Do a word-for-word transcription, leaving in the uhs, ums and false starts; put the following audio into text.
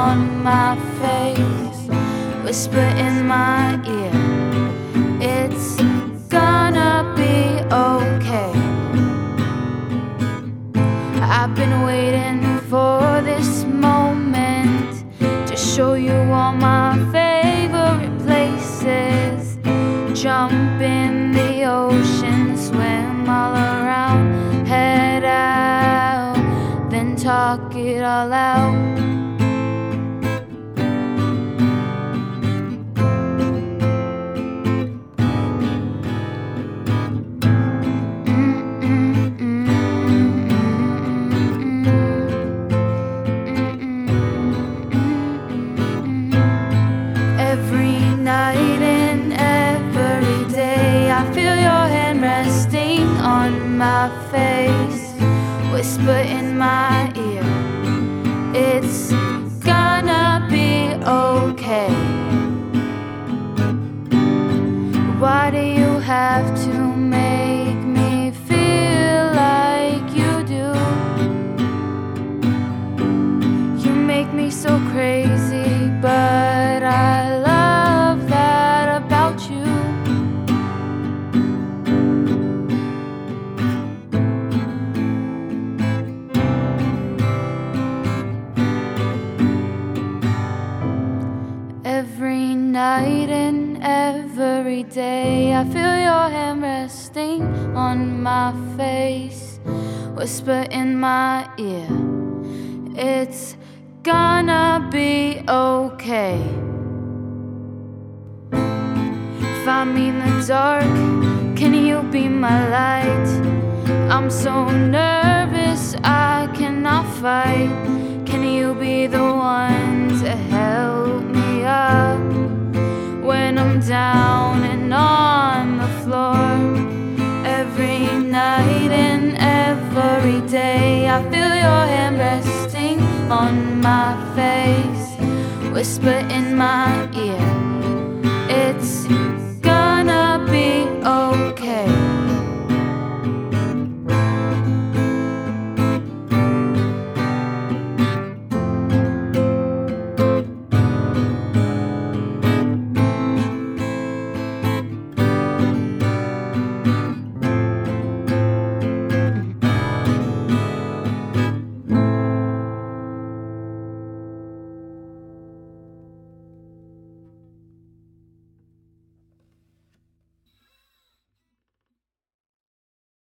on my face, whisper in my ear, it's gonna be okay. I've been waiting for this moment to show you all my favorite places. Jump in the ocean, swim all around, head out, then talk it all out. Every night and every day, I feel your hand resting on my face, whisper in my ear, it's gonna be okay. Why do you have to make me feel like you do? You make me so crazy, but I love that about you. Every night and every day, I feel your hand resting on my face, whisper in my ear, it's gonna be okay. Find me in the dark, can you be my light? I'm so nervous, I cannot fight. Can you be the one to help me up when I'm down and on the floor? Every night and every day, I feel your hand resting on my face, whisper in my ear, it's gonna be okay.